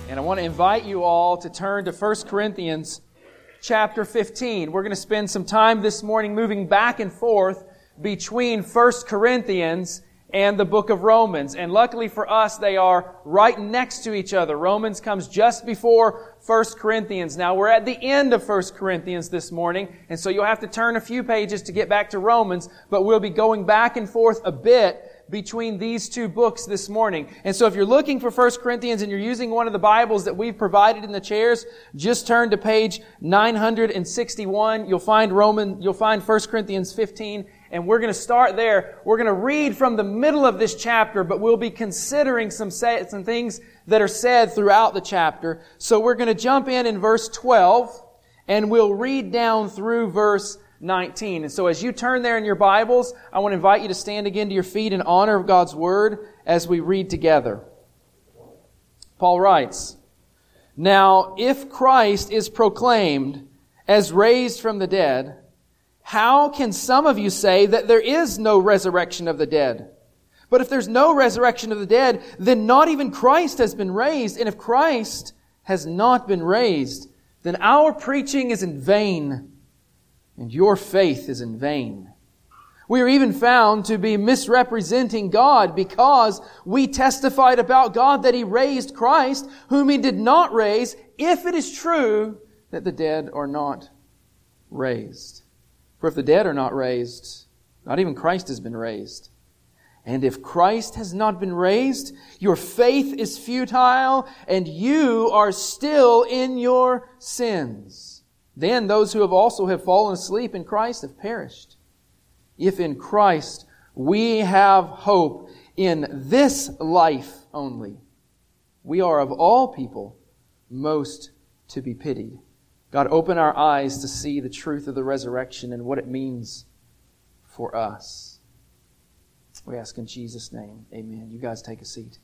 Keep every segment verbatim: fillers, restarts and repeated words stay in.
And I want to invite you all to turn to First Corinthians chapter fifteen. We're going to spend some time this morning moving back and forth between First Corinthians and the book of Romans. And luckily for us, they are right next to each other. Romans comes just before First Corinthians. Now, we're at the end of First Corinthians this morning, and so you'll have to turn a few pages to get back to Romans, but we'll be going back and forth a bit between these two books this morning. And so if you're looking for First Corinthians and you're using one of the Bibles that we've provided in the chairs, just turn to page nine hundred sixty-one. You'll find Roman, you'll find First Corinthians fifteen, and we're going to start there. We're going to read from the middle of this chapter, but we'll be considering some say, some things that are said throughout the chapter. So we're going to jump in in verse twelve, and we'll read down through verse nineteen. And so as you turn there in your Bibles, I want to invite you to stand again to your feet in honor of God's Word as we read together. Paul writes, "Now, if Christ is proclaimed as raised from the dead, how can some of you say that there is no resurrection of the dead? But if there's no resurrection of the dead, then not even Christ has been raised. And if Christ has not been raised, then our preaching is in vain, and your faith is in vain. We are even found to be misrepresenting God because we testified about God that He raised Christ, whom He did not raise, if it is true that the dead are not raised. For if the dead are not raised, not even Christ has been raised. And if Christ has not been raised, your faith is futile, and you are still in your sins. Then those who have also have fallen asleep in Christ have perished. If in Christ we have hope in this life only, we are of all people most to be pitied." God, open our eyes to see the truth of the resurrection and what it means for us. We ask in Jesus' name, amen. You guys take a seat.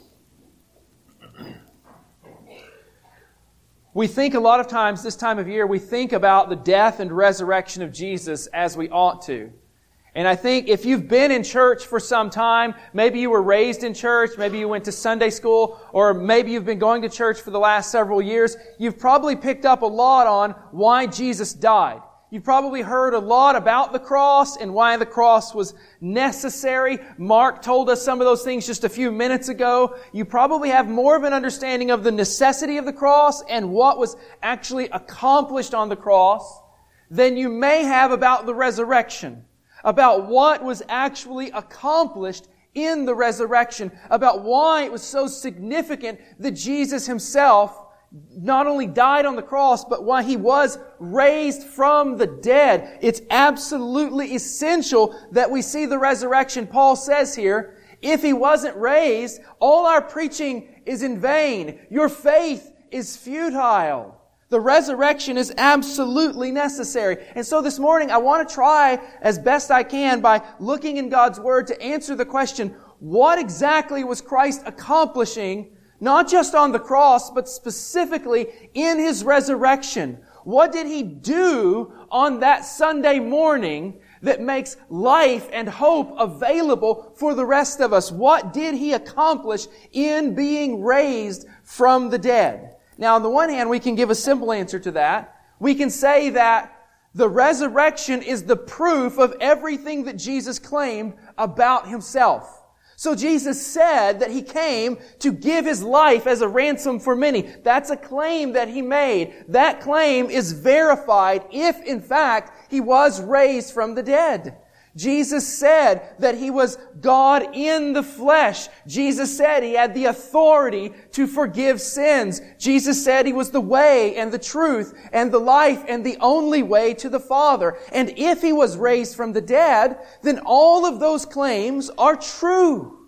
We think a lot of times this time of year, we think about the death and resurrection of Jesus as we ought to. And I think if you've been in church for some time, maybe you were raised in church, maybe you went to Sunday school, or maybe you've been going to church for the last several years, you've probably picked up a lot on why Jesus died. You've probably heard a lot about the cross and why the cross was necessary. Mark told us some of those things just a few minutes ago. You probably have more of an understanding of the necessity of the cross and what was actually accomplished on the cross than you may have about the resurrection, about what was actually accomplished in the resurrection, about why it was so significant that Jesus Himself not only died on the cross, but why He was raised from the dead. It's absolutely essential that we see the resurrection. Paul says here, if He wasn't raised, all our preaching is in vain. Your faith is futile. The resurrection is absolutely necessary. And so this morning, I want to try as best I can by looking in God's Word to answer the question, what exactly was Christ accomplishing, not just on the cross, but specifically in His resurrection? What did He do on that Sunday morning that makes life and hope available for the rest of us? What did He accomplish in being raised from the dead? Now, on the one hand, we can give a simple answer to that. We can say that the resurrection is the proof of everything that Jesus claimed about Himself. So Jesus said that He came to give His life as a ransom for many. That's a claim that He made. That claim is verified if, in fact, He was raised from the dead. Jesus said that He was God in the flesh. Jesus said He had the authority to forgive sins. Jesus said He was the way and the truth and the life and the only way to the Father. And if He was raised from the dead, then all of those claims are true.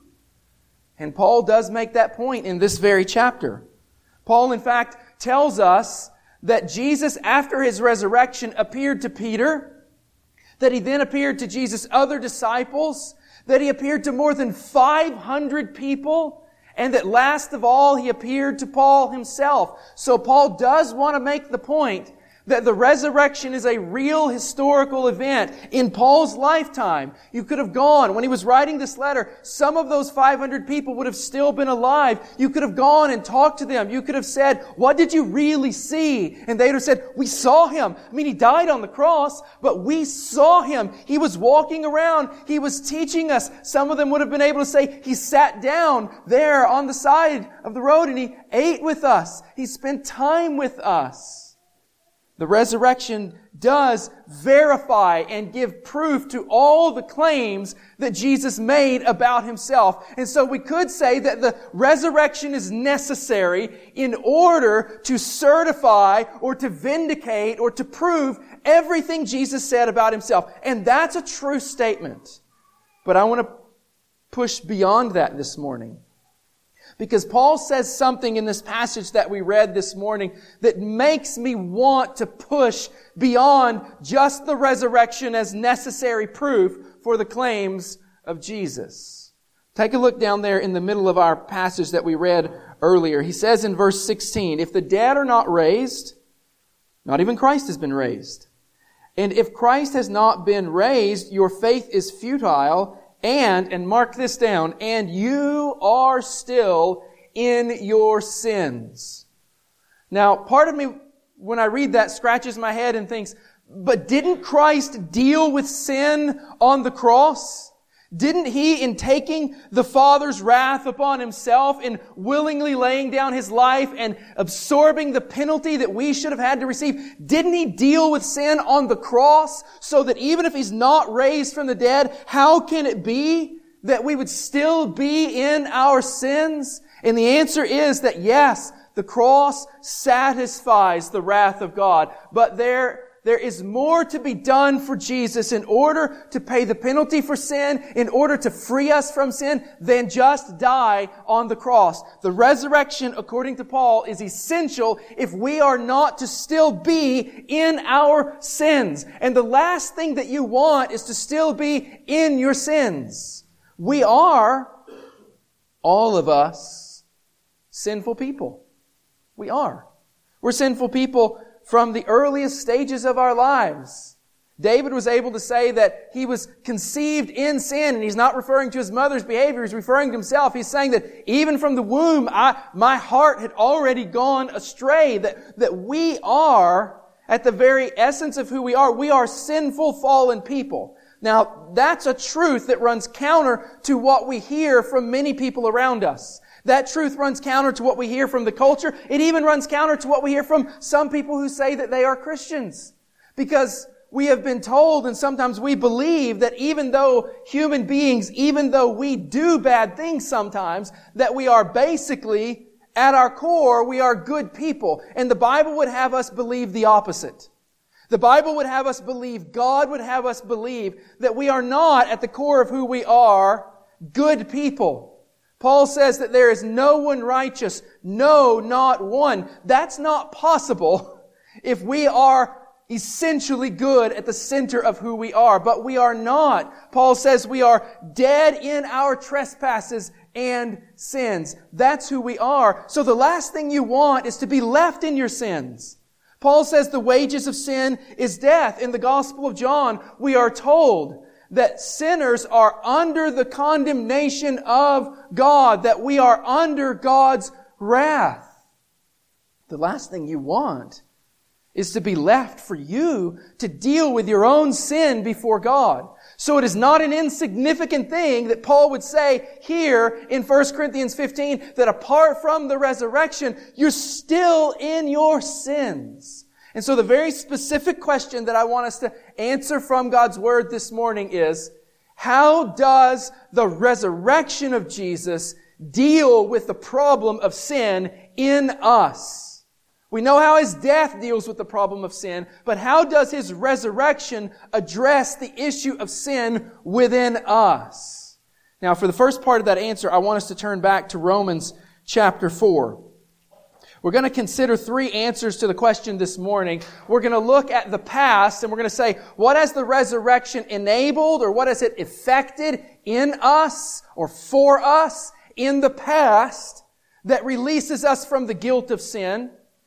And Paul does make that point in this very chapter. Paul, in fact, tells us that Jesus, after His resurrection, appeared to Peter, that He then appeared to Jesus' other disciples, that He appeared to more than five hundred people, and that last of all, He appeared to Paul himself. So Paul does want to make the point That the resurrection is a real historical event in Paul's lifetime. You could have gone, when he was writing this letter, some of those five hundred people would have still been alive. You could have gone and talked to them. You could have said, what did you really see? And they would have said, we saw him. I mean, he died on the cross, but we saw him. He was walking around. He was teaching us. Some of them would have been able to say, he sat down there on the side of the road and he ate with us. He spent time with us. The resurrection does verify and give proof to all the claims that Jesus made about himself. And so we could say that the resurrection is necessary in order to certify or to vindicate or to prove everything Jesus said about himself. And that's a true statement. But I want to push beyond that this morning. Because Paul says something in this passage that we read this morning that makes me want to push beyond just the resurrection as necessary proof for the claims of Jesus. Take a look down there in the middle of our passage that we read earlier. He says in verse sixteen, if the dead are not raised, not even Christ has been raised. And if Christ has not been raised, your faith is futile. And, and mark this down, and you are still in your sins. Now, part of me, when I read that, scratches my head and thinks, but didn't Christ deal with sin on the cross? Didn't He, in taking the Father's wrath upon Himself, in willingly laying down His life and absorbing the penalty that we should have had to receive, didn't He deal with sin on the cross so that even if He's not raised from the dead, how can it be that we would still be in our sins? And the answer is that yes, the cross satisfies the wrath of God, but there There is more to be done for Jesus in order to pay the penalty for sin, in order to free us from sin, than just die on the cross. The resurrection, according to Paul, is essential if we are not to still be in our sins. And the last thing that you want is to still be in your sins. We are, all of us, sinful people. We are. We're sinful people from the earliest stages of our lives. David was able to say that he was conceived in sin, and he's not referring to his mother's behavior, he's referring to himself. He's saying that even from the womb, I, my heart had already gone astray, that, that we are, at the very essence of who we are, we are sinful, fallen people. Now, that's a truth that runs counter to what we hear from many people around us. That truth runs counter to what we hear from the culture. It even runs counter to what we hear from some people who say that they are Christians. Because we have been told, and sometimes we believe, that even though human beings, even though we do bad things sometimes, that we are basically, at our core, we are good people. And the Bible would have us believe the opposite. The Bible would have us believe, God would have us believe, that we are not, at the core of who we are, good people. Paul says that there is no one righteous, no, not one. That's not possible if we are essentially good at the center of who we are. But we are not. Paul says we are dead in our trespasses and sins. That's who we are. So the last thing you want is to be left in your sins. Paul says the wages of sin is death. In the Gospel of John, we are told that sinners are under the condemnation of God, that we are under God's wrath. The last thing you want is to be left for you to deal with your own sin before God. So it is not an insignificant thing that Paul would say here in First Corinthians fifteen, that apart from the resurrection, you're still in your sins. And so the very specific question that I want us to answer from God's Word this morning is, how does the resurrection of Jesus deal with the problem of sin in us? We know how His death deals with the problem of sin, but how does His resurrection address the issue of sin within us? Now, for the first part of that answer, I want us to turn back to Romans chapter four. We're going to consider three answers to the question this morning. We're going to look at the past, and we're going to say, what has the resurrection enabled, or what has it effected in us or for us in the past that releases us from the guilt of sin?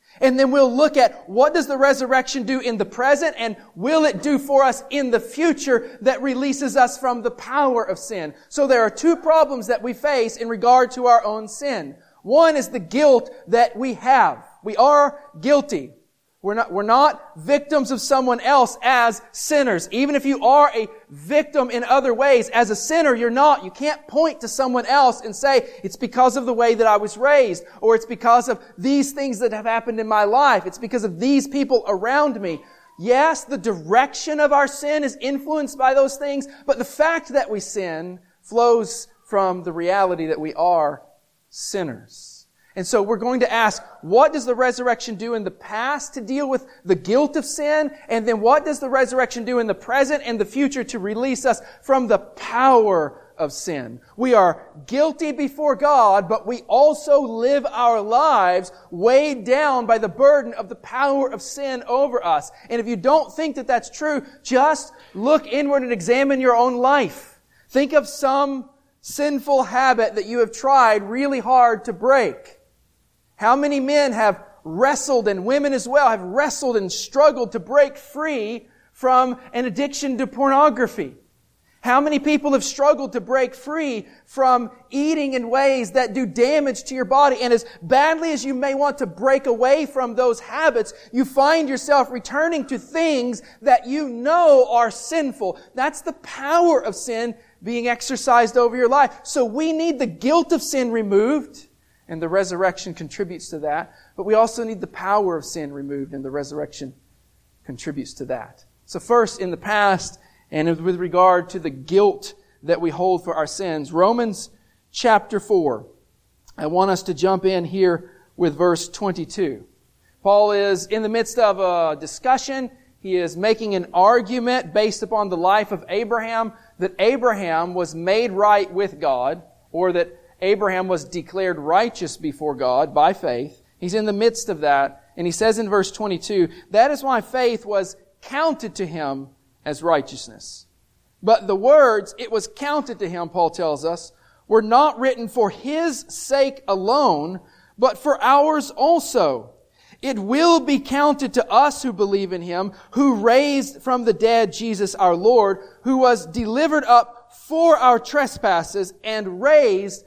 And then we'll look at what does the resurrection do in the present and will it do for us in the future that releases us from the power of sin. So there are two problems that we face in regard to our own sin. One is the guilt that we have. We are guilty. We're not, we're not victims of someone else as sinners. Even if you are a victim in other ways, as a sinner, you're not. You can't point to someone else and say, it's because of the way that I was raised, or it's because of these things that have happened in my life. It's because of these people around me. Yes, the direction of our sin is influenced by those things, but the fact that we sin flows from the reality that we are sinners. And so we're going to ask, what does the resurrection do in the past to deal with the guilt of sin? And then what does the resurrection do in the present and the future to release us from the power of sin? We are guilty before God, but we also live our lives weighed down by the burden of the power of sin over us. And if you don't think that that's true, just look inward and examine your own life. Think of some sinful habit that you have tried really hard to break. How many men have wrestled, and women as well, have wrestled and struggled to break free from an addiction to pornography? How many people have struggled to break free from eating in ways that do damage to your body? And as badly as you may want to break away from those habits, you find yourself returning to things that you know are sinful. That's the power of sin being exercised over your life. So we need the guilt of sin removed. And the resurrection contributes to that. But we also need the power of sin removed, and the resurrection contributes to that. So first, in the past, and with regard to the guilt that we hold for our sins, Romans chapter four. I want us to jump in here with verse twenty-two. Paul is in the midst of a discussion. He is making an argument based upon the life of Abraham, that Abraham was made right with God, or that Abraham was declared righteous before God by faith. He's in the midst of that. And he says in verse twenty-two, that is why faith was counted to him as righteousness. But the words, it was counted to him, Paul tells us, were not written for his sake alone, but for ours also. It will be counted to us who believe in him, who raised from the dead Jesus our Lord, who was delivered up for our trespasses and raised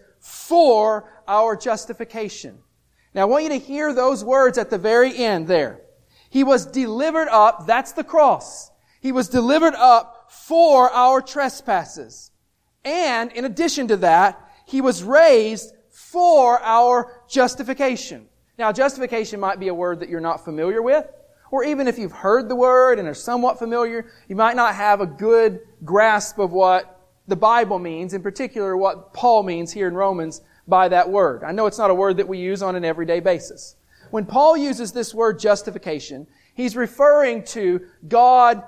for our justification. Now I want you to hear those words at the very end there. He was delivered up, that's the cross. He was delivered up for our trespasses. And in addition to that, He was raised for our justification. Now justification might be a word that you're not familiar with, or even if you've heard the word and are somewhat familiar, you might not have a good grasp of what the Bible means, in particular what Paul means here in Romans by that word. I know it's not a word that we use on an everyday basis. When Paul uses this word justification, he's referring to God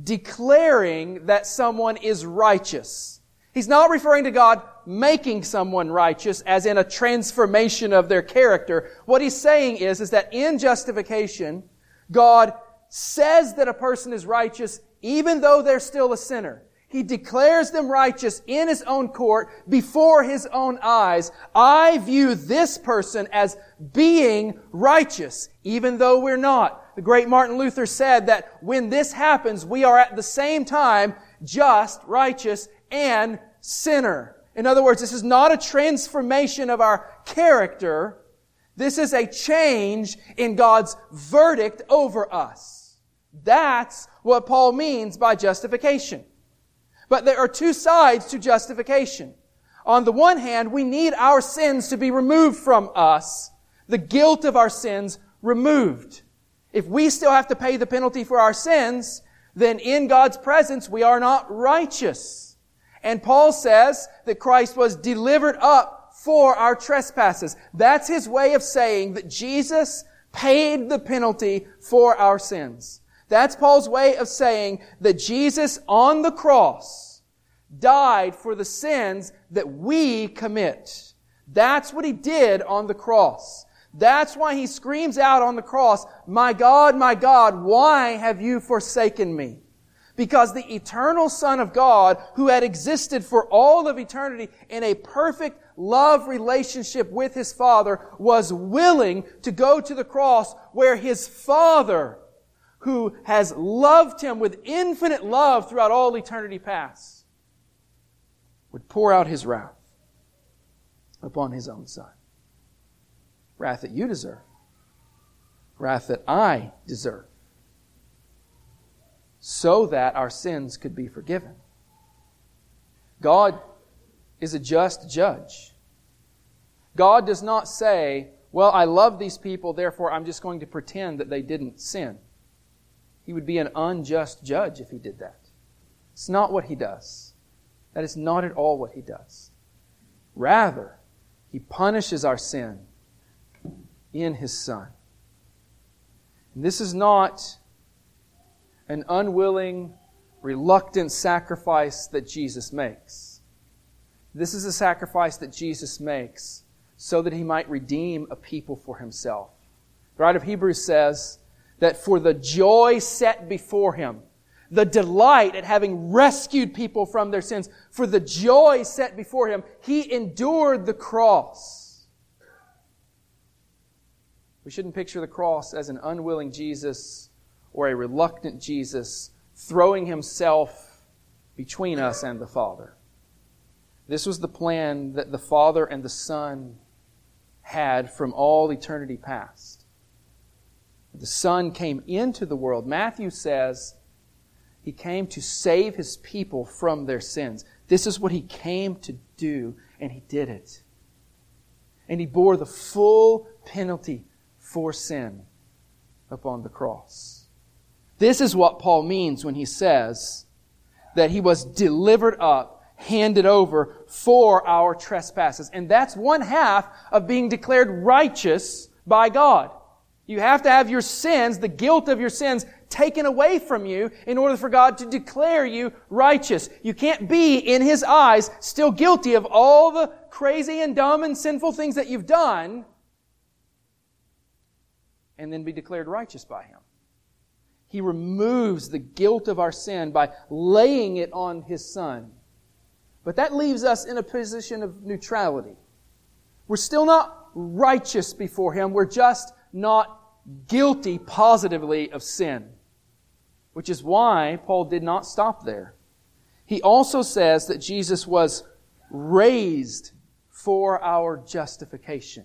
declaring that someone is righteous. He's not referring to God making someone righteous as in a transformation of their character. What he's saying is, is that in justification, God says that a person is righteous even though they're still a sinner. He declares them righteous in His own court before His own eyes. I view this person as being righteous, even though we're not. The great Martin Luther said that when this happens, we are at the same time just, righteous, and sinner. In other words, this is not a transformation of our character. This is a change in God's verdict over us. That's what Paul means by justification. But there are two sides to justification. On the one hand, we need our sins to be removed from us, the guilt of our sins removed. If we still have to pay the penalty for our sins, then in God's presence we are not righteous. And Paul says that Christ was delivered up for our trespasses. That's his way of saying that Jesus paid the penalty for our sins. That's Paul's way of saying that Jesus on the cross died for the sins that we commit. That's what He did on the cross. That's why He screams out on the cross, "My God, my God, why have you forsaken me?" because the eternal Son of God, who had existed for all of eternity in a perfect love relationship with His Father, was willing to go to the cross where His Father, who has loved Him with infinite love throughout all eternity past, would pour out His wrath upon His own Son. Wrath that you deserve. Wrath that I deserve. So that our sins could be forgiven. God is a just judge. God does not say, well, I love these people, therefore I'm just going to pretend that they didn't sin. He would be an unjust judge if He did that. It's not what He does. That is not at all what He does. Rather, He punishes our sin in His Son. And this is not an unwilling, reluctant sacrifice that Jesus makes. This is a sacrifice that Jesus makes so that He might redeem a people for Himself. The writer of Hebrews says that for the joy set before Him, the delight at having rescued people from their sins, for the joy set before Him, He endured the cross. We shouldn't picture the cross as an unwilling Jesus or a reluctant Jesus throwing Himself between us and the Father. This was the plan that the Father and the Son had from all eternity past. The Son came into the world. Matthew says He came to save His people from their sins. This is what He came to do, and He did it. And He bore the full penalty for sin upon the cross. This is what Paul means when he says that He was delivered up, handed over for our trespasses. And that's one half of being declared righteous by God. You have to have your sins, the guilt of your sins, taken away from you in order for God to declare you righteous. You can't be, in His eyes, still guilty of all the crazy and dumb and sinful things that you've done and then be declared righteous by Him. He removes the guilt of our sin by laying it on His Son. But that leaves us in a position of neutrality. We're still not righteous before Him. We're just not guilty positively of sin. Which is why Paul did not stop there. He also says that Jesus was raised for our justification.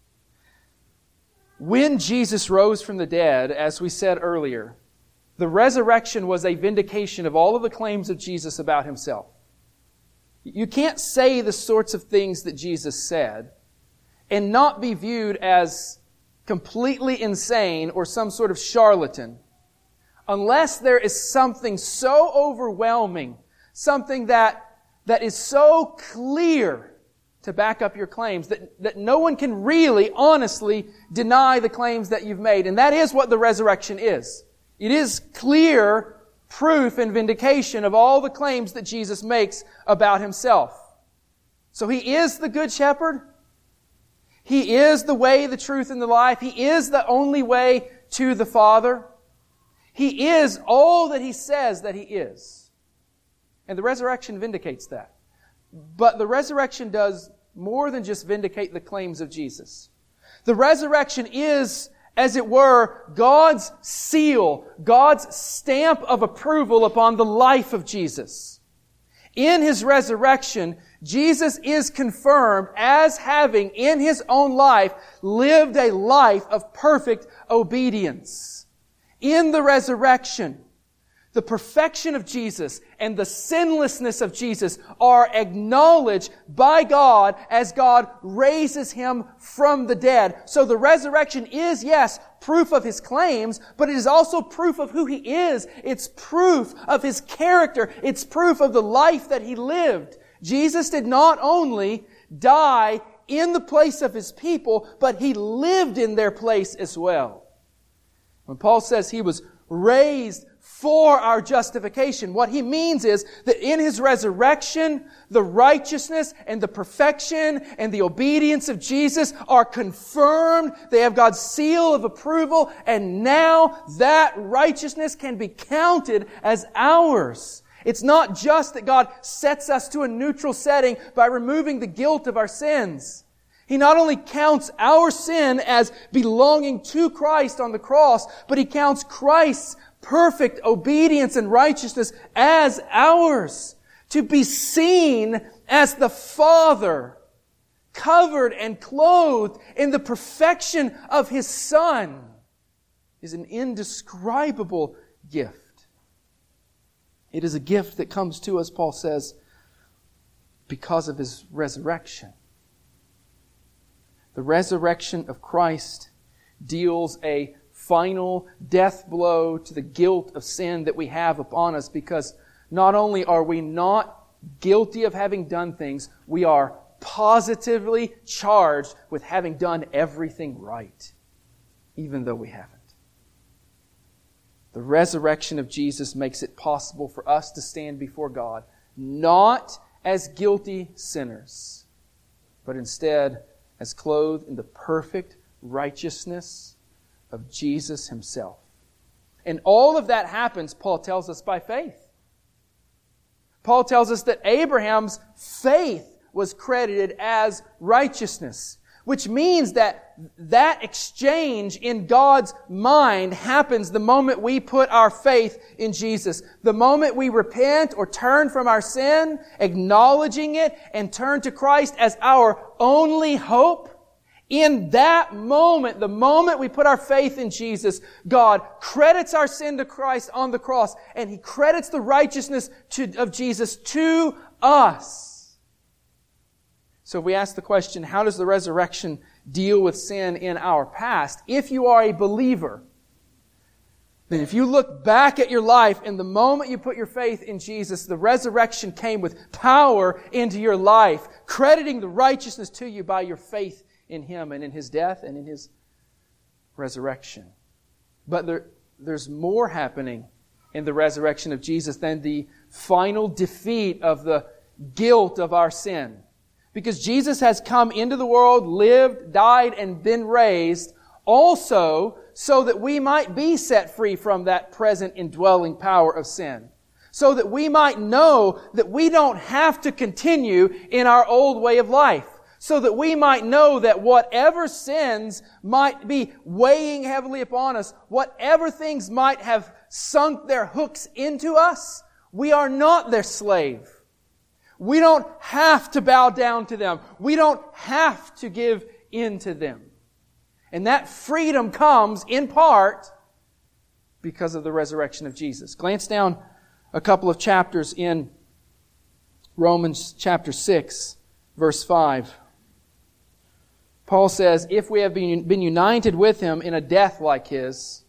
When Jesus rose from the dead, as we said earlier, the resurrection was a vindication of all of the claims of Jesus about Himself. You can't say the sorts of things that Jesus said and not be viewed as completely insane or some sort of charlatan unless there is something so overwhelming, something that, that is so clear to back up your claims that, that no one can really, honestly deny the claims that you've made. And that is what the resurrection is. It is clear proof and vindication of all the claims that Jesus makes about Himself. So He is the Good Shepherd. He is the way, the truth, and the life. He is the only way to the Father. He is all that He says that He is. And the resurrection vindicates that. But the resurrection does more than just vindicate the claims of Jesus. The resurrection is, as it were, God's seal, God's stamp of approval upon the life of Jesus. In His resurrection, Jesus is confirmed as having, in His own life, lived a life of perfect obedience. In the resurrection, the perfection of Jesus and the sinlessness of Jesus are acknowledged by God as God raises Him from the dead. So the resurrection is, yes, proof of His claims, but it is also proof of who He is. It's proof of His character. It's proof of the life that He lived. Jesus did not only die in the place of His people, but He lived in their place as well. When Paul says He was raised for our justification. What He means is that in His resurrection, the righteousness and the perfection and the obedience of Jesus are confirmed. They have God's seal of approval, and now that righteousness can be counted as ours. It's not just that God sets us to a neutral setting by removing the guilt of our sins. He not only counts our sin as belonging to Christ on the cross, but He counts Christ's perfect obedience and righteousness as ours. To be seen as the Father, covered and clothed in the perfection of His Son, is an indescribable gift. It is a gift that comes to us, Paul says, because of His resurrection. The resurrection of Christ deals a final death blow to the guilt of sin that we have upon us, because not only are we not guilty of having done things, we are positively charged with having done everything right, even though we haven't. The resurrection of Jesus makes it possible for us to stand before God, not as guilty sinners, but instead as clothed in the perfect righteousness of Jesus Himself. And all of that happens, Paul tells us, by faith. Paul tells us that Abraham's faith was credited as righteousness, which means that that exchange in God's mind happens the moment we put our faith in Jesus. The moment we repent or turn from our sin, acknowledging it, and turn to Christ as our only hope, in that moment, the moment we put our faith in Jesus, God credits our sin to Christ on the cross, and He credits the righteousness to, of Jesus to us. So we ask the question, how does the resurrection deal with sin in our past? If you are a believer, then if you look back at your life and the moment you put your faith in Jesus, the resurrection came with power into your life, crediting the righteousness to you by your faith in Him and in His death and in His resurrection. But there, there's more happening in the resurrection of Jesus than the final defeat of the guilt of our sin. Because Jesus has come into the world, lived, died, and been raised also so that we might be set free from that present indwelling power of sin. So that we might know that we don't have to continue in our old way of life. So that we might know that whatever sins might be weighing heavily upon us, whatever things might have sunk their hooks into us, we are not their slave. We don't have to bow down to them. We don't have to give in to them. And that freedom comes in part because of the resurrection of Jesus. Glance down a couple of chapters in Romans chapter six, verse five. Paul says, if we have been, been united with Him in a death like His,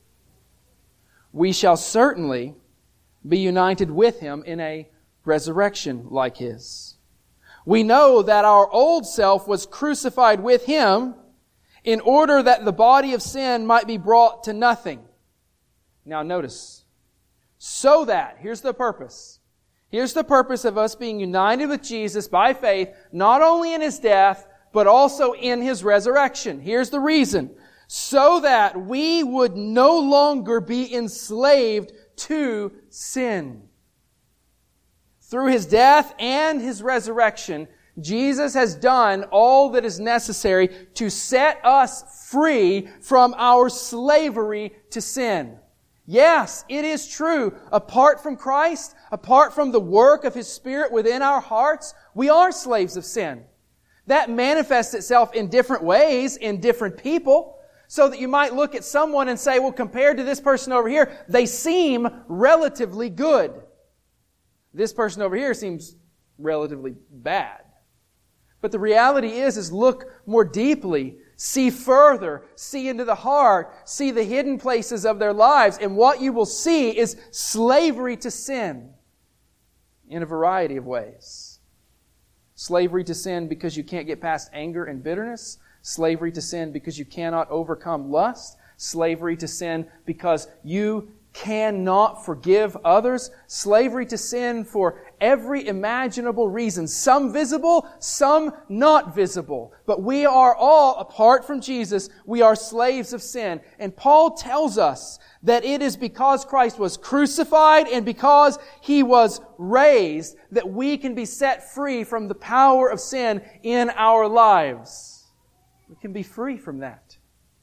we shall certainly be united with Him in a resurrection like His. We know that our old self was crucified with Him in order that the body of sin might be brought to nothing. Now notice, so that, here's the purpose. Here's the purpose of us being united with Jesus by faith, not only in His death, but also in His resurrection. Here's the reason. So that we would no longer be enslaved to sin. Through His death and His resurrection, Jesus has done all that is necessary to set us free from our slavery to sin. Yes, it is true. Apart from Christ, apart from the work of His Spirit within our hearts, we are slaves of sin. That manifests itself in different ways, in different people, so that you might look at someone and say, well, compared to this person over here, they seem relatively good. This person over here seems relatively bad. But the reality is, is look more deeply, see further, see into the heart, see the hidden places of their lives, and what you will see is slavery to sin in a variety of ways. Slavery to sin because you can't get past anger and bitterness. Slavery to sin because you cannot overcome lust. Slavery to sin because you cannot forgive others. Slavery to sin for every imaginable reason. Some visible, some not visible. But we are all, apart from Jesus, we are slaves of sin. And Paul tells us that it is because Christ was crucified and because He was raised that we can be set free from the power of sin in our lives. We can be free from that.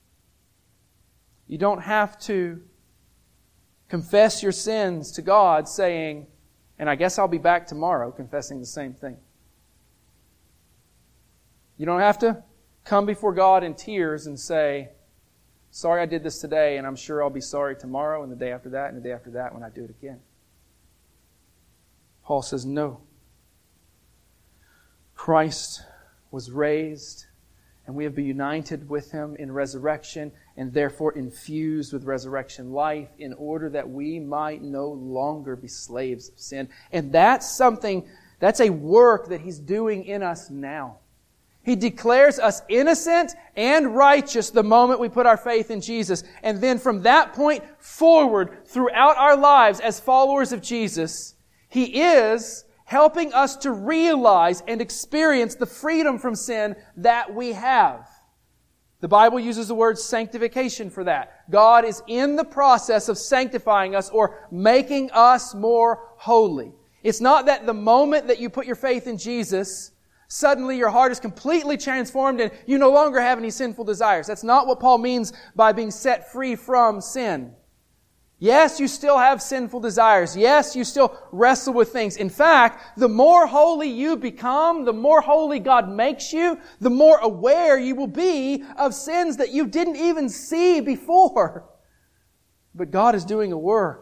You don't have to confess your sins to God saying, and I guess I'll be back tomorrow confessing the same thing. You don't have to come before God in tears and say, sorry I did this today, and I'm sure I'll be sorry tomorrow and the day after that and the day after that when I do it again. Paul says, no. Christ was raised, and we have been united with Him in resurrection and therefore infused with resurrection life in order that we might no longer be slaves of sin. And that's something, that's a work that He's doing in us now. He declares us innocent and righteous the moment we put our faith in Jesus. And then from that point forward, throughout our lives as followers of Jesus, He is helping us to realize and experience the freedom from sin that we have. The Bible uses the word sanctification for that. God is in the process of sanctifying us or making us more holy. It's not that the moment that you put your faith in Jesus, suddenly your heart is completely transformed and you no longer have any sinful desires. That's not what Paul means by being set free from sin. Yes, you still have sinful desires. Yes, you still wrestle with things. In fact, the more holy you become, the more holy God makes you, the more aware you will be of sins that you didn't even see before. But God is doing a work.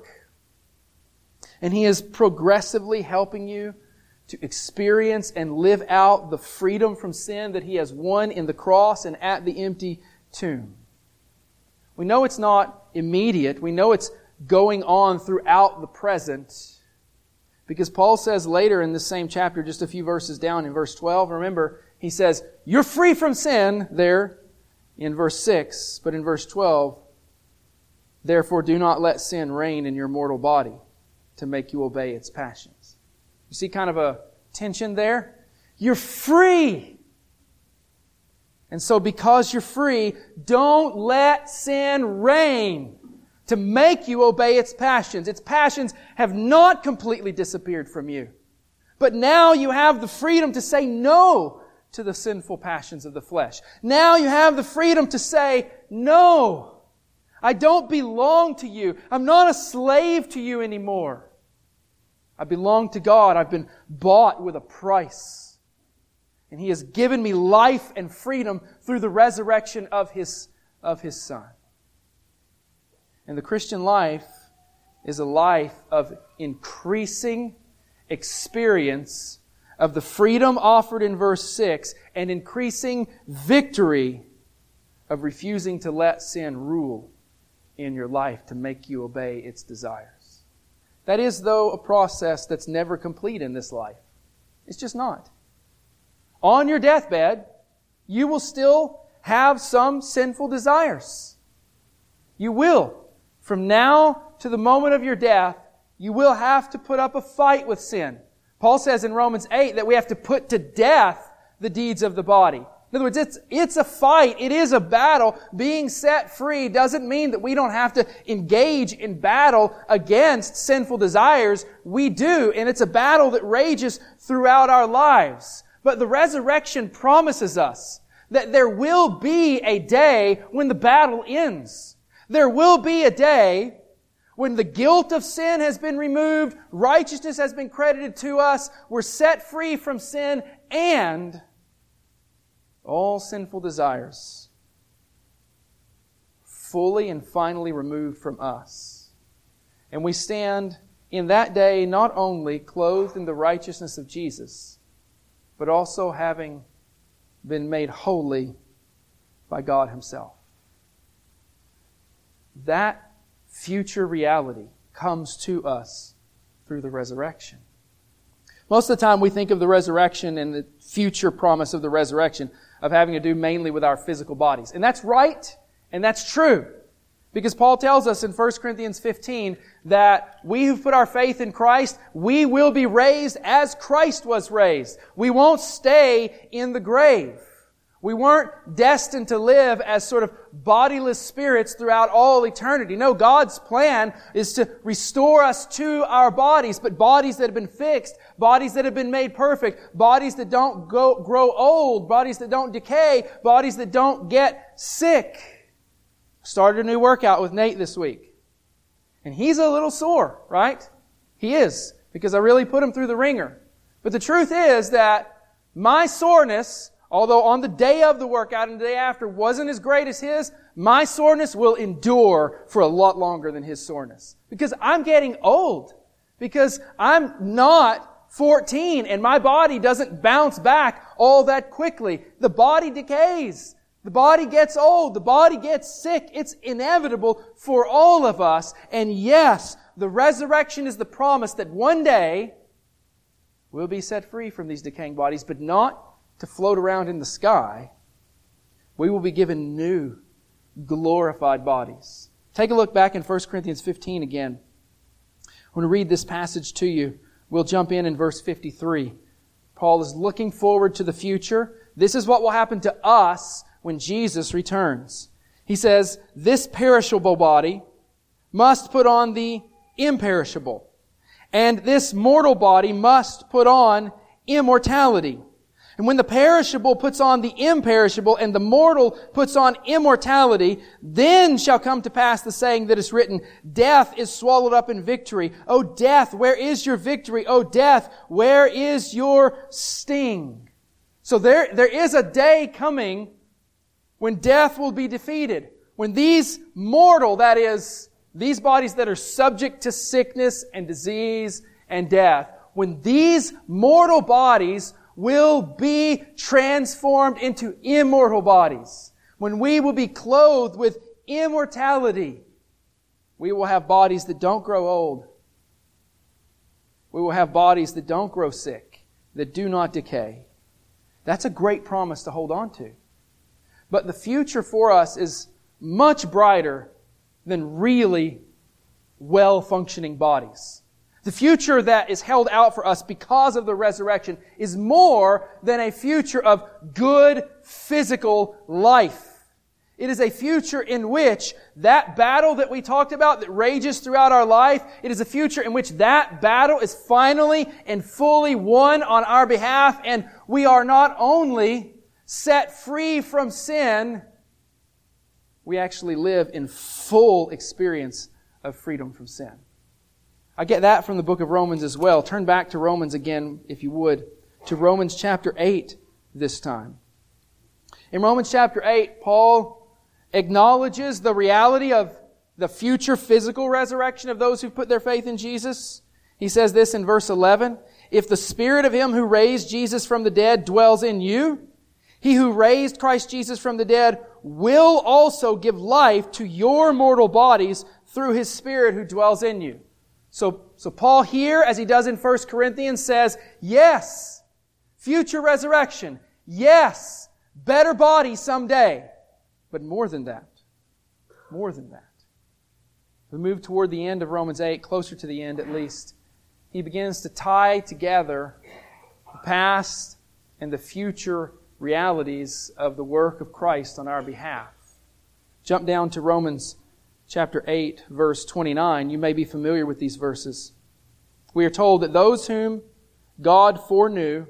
And He is progressively helping you to experience and live out the freedom from sin that He has won in the cross and at the empty tomb. We know it's not immediate. We know it's going on throughout the present. Because Paul says later in this same chapter, just a few verses down in verse twelve, remember, he says, you're free from sin there in verse six, but in verse twelve, therefore do not let sin reign in your mortal body to make you obey its passions. You see kind of a tension there? You're free! And so because you're free, don't let sin reign to make you obey its passions. Its passions have not completely disappeared from you. But now you have the freedom to say no to the sinful passions of the flesh. Now you have the freedom to say, no, I don't belong to you. I'm not a slave to you anymore. I belong to God. I've been bought with a price. And He has given me life and freedom through the resurrection of His, of His Son. And the Christian life is a life of increasing experience of the freedom offered in verse six and increasing victory of refusing to let sin rule in your life to make you obey its desires. That is, though, a process that's never complete in this life. It's just not. On your deathbed, you will still have some sinful desires. You will. From now to the moment of your death, you will have to put up a fight with sin. Paul says in Romans eight that we have to put to death the deeds of the body. In other words, it's, it's a fight. It is a battle. Being set free doesn't mean that we don't have to engage in battle against sinful desires. We do, and it's a battle that rages throughout our lives. But the resurrection promises us that there will be a day when the battle ends. There will be a day when the guilt of sin has been removed, righteousness has been credited to us, we're set free from sin, and all sinful desires fully and finally removed from us. And we stand in that day not only clothed in the righteousness of Jesus, but also having been made holy by God Himself. That future reality comes to us through the resurrection. Most of the time we think of the resurrection and the future promise of the resurrection of having to do mainly with our physical bodies. And that's right, and that's true. Because Paul tells us in First Corinthians fifteen that we who've put our faith in Christ, we will be raised as Christ was raised. We won't stay in the grave. We weren't destined to live as sort of bodiless spirits throughout all eternity. No, God's plan is to restore us to our bodies, but bodies that have been fixed, bodies that have been made perfect, bodies that don't go, grow old, bodies that don't decay, bodies that don't get sick. Started a new workout with Nate this week. And he's a little sore, right? He is, because I really put him through the ringer. But the truth is that my soreness, although on the day of the workout and the day after wasn't as great as his, my soreness will endure for a lot longer than his soreness. Because I'm getting old. Because I'm not fourteen and my body doesn't bounce back all that quickly. The body decays. The body gets old. The body gets sick. It's inevitable for all of us. And yes, the resurrection is the promise that one day we'll be set free from these decaying bodies, but not to float around in the sky. We will be given new, glorified bodies. Take a look back in First Corinthians fifteen again. I want to read this passage to you. We'll jump in in verse fifty-three. Paul is looking forward to the future. This is what will happen to us when Jesus returns. He says, this perishable body must put on the imperishable, and this mortal body must put on immortality. And when the perishable puts on the imperishable and the mortal puts on immortality, then shall come to pass the saying that is written, death is swallowed up in victory. O death, where is your victory? O death, where is your sting? So there, there is a day coming when death will be defeated. When these mortal, that is, these bodies that are subject to sickness and disease and death, when these mortal bodies will be transformed into immortal bodies. When we will be clothed with immortality, we will have bodies that don't grow old. We will have bodies that don't grow sick, that do not decay. That's a great promise to hold on to. But the future for us is much brighter than really well-functioning bodies. The future that is held out for us because of the resurrection is more than a future of good physical life. It is a future in which that battle that we talked about that rages throughout our life, it is a future in which that battle is finally and fully won on our behalf, and we are not only set free from sin, we actually live in full experience of freedom from sin. I get that from the book of Romans as well. Turn back to Romans again, if you would, to Romans chapter eight this time. In Romans chapter eight, Paul acknowledges the reality of the future physical resurrection of those who put their faith in Jesus. He says this in verse eleven, if the Spirit of Him who raised Jesus from the dead dwells in you, He who raised Christ Jesus from the dead will also give life to your mortal bodies through His Spirit who dwells in you. So, so Paul here, as he does in First Corinthians, says, yes, future resurrection. Yes, better body someday. But more than that. More than that. We move toward the end of Romans eight, closer to the end at least. He begins to tie together the past and the future realities of the work of Christ on our behalf. Jump down to Romans chapter eight, verse twenty-nine. You may be familiar with these verses. We are told that those whom God foreknew,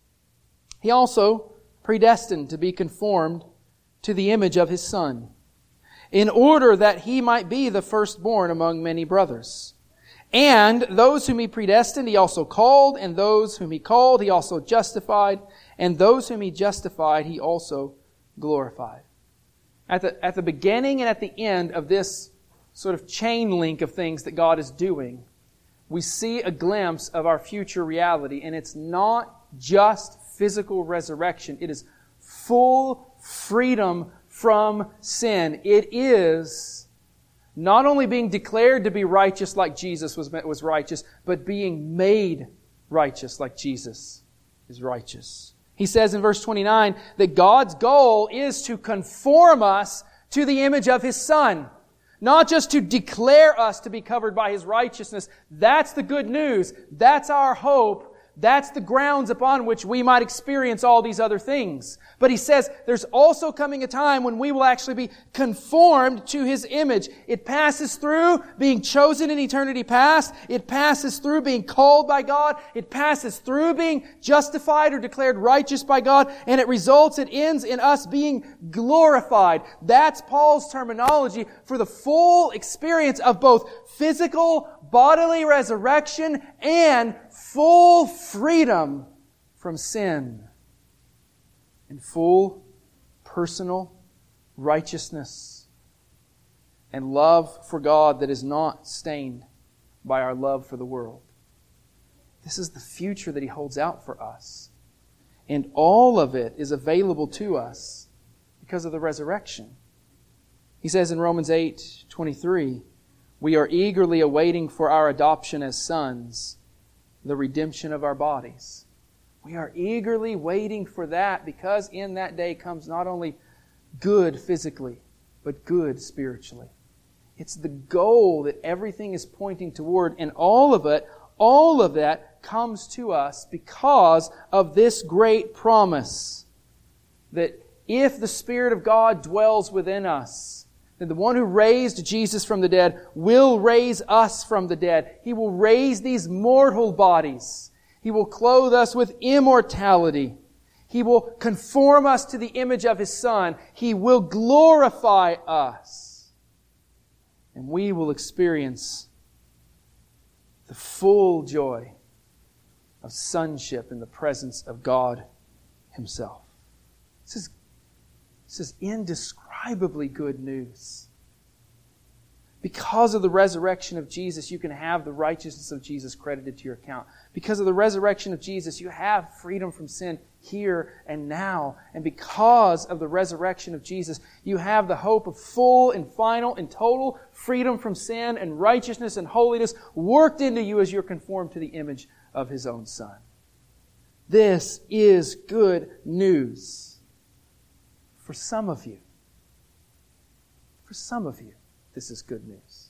He also predestined to be conformed to the image of His Son, in order that He might be the firstborn among many brothers. And those whom He predestined, He also called, and those whom He called, He also justified, and those whom He justified, He also glorified. At the, at the beginning and at the end of this sort of chain link of things that God is doing, we see a glimpse of our future reality. And it's not just physical resurrection. It is full freedom from sin. It is not only being declared to be righteous like Jesus was, was righteous, but being made righteous like Jesus is righteous. He says in verse twenty-nine that God's goal is to conform us to the image of His Son. not just to declare us to be covered by His righteousness. That's the good news. That's our hope. That's the grounds upon which we might experience all these other things. But He says there's also coming a time when we will actually be conformed to His image. It passes through being chosen in eternity past. It passes through being called by God. It passes through being justified or declared righteous by God. And it results, it ends in us being glorified. That's Paul's terminology for the full experience of both physical, bodily resurrection and full freedom from sin and full personal righteousness and love for God that is not stained by our love for the world. This is the future that He holds out for us. And all of it is available to us because of the resurrection. He says in Romans eight twenty-three, we are eagerly awaiting for our adoption as sons, the redemption of our bodies. We are eagerly waiting for that because in that day comes not only good physically, but good spiritually. It's the goal that everything is pointing toward, and all of it, all of that comes to us because of this great promise that if the Spirit of God dwells within us, then the one who raised Jesus from the dead will raise us from the dead. He will raise these mortal bodies. He will clothe us with immortality. He will conform us to the image of His Son. He will glorify us. And we will experience the full joy of sonship in the presence of God Himself. This is, this is indescribably good news. Because of the resurrection of Jesus, you can have the righteousness of Jesus credited to your account. Because of the resurrection of Jesus, you have freedom from sin here and now. And because of the resurrection of Jesus, you have the hope of full and final and total freedom from sin and righteousness and holiness worked into you as you're conformed to the image of His own Son. This is good news for some of you. For some of you, this is good news.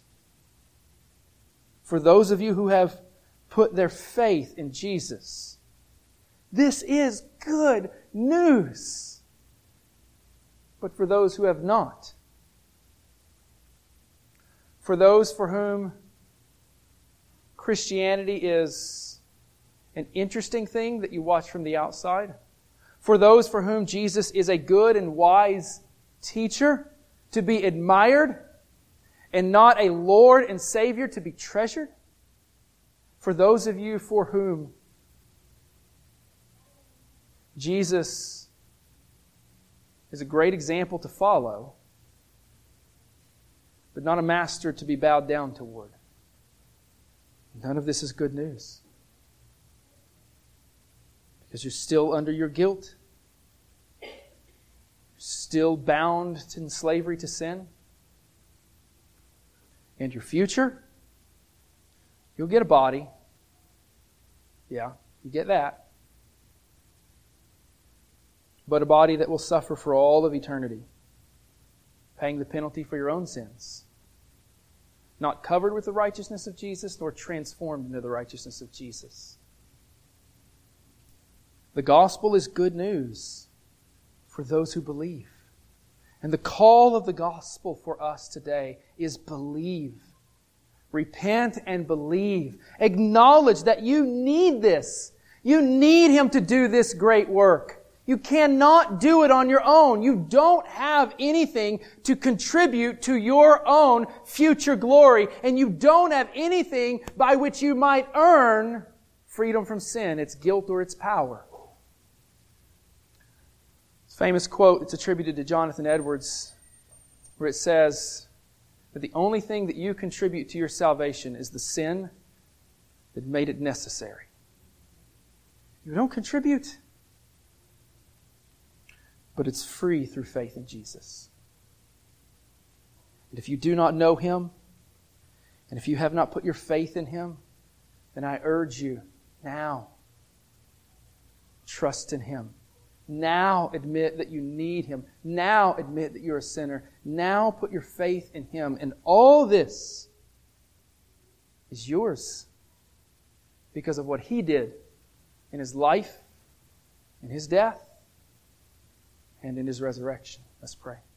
For those of you who have put their faith in Jesus, this is good news. But for those who have not, for those for whom Christianity is an interesting thing that you watch from the outside, for those for whom Jesus is a good and wise teacher to be admired, and not a Lord and Savior to be treasured, for those of you for whom Jesus is a great example to follow, but not a master to be bowed down toward, none of this is good news. Because you're still under your guilt, you're still bound in slavery to sin. And your future, you'll get a body. Yeah, you get that. But a body that will suffer for all of eternity, paying the penalty for your own sins. Not covered with the righteousness of Jesus, nor transformed into the righteousness of Jesus. The gospel is good news for those who believe. And the call of the gospel for us today is believe. Repent and believe. Acknowledge that you need this. You need Him to do this great work. You cannot do it on your own. You don't have anything to contribute to your own future glory. And you don't have anything by which you might earn freedom from sin, its guilt, or its power. Famous quote that's attributed to Jonathan Edwards, where it says that the only thing that you contribute to your salvation is the sin that made it necessary. You don't contribute, but it's free through faith in Jesus. And if you do not know Him, and if you have not put your faith in Him, then I urge you now, trust in Him. Now admit that you need Him. Now admit that you're a sinner. Now put your faith in Him. And all this is yours because of what He did in His life, in His death, and in His resurrection. Let's pray.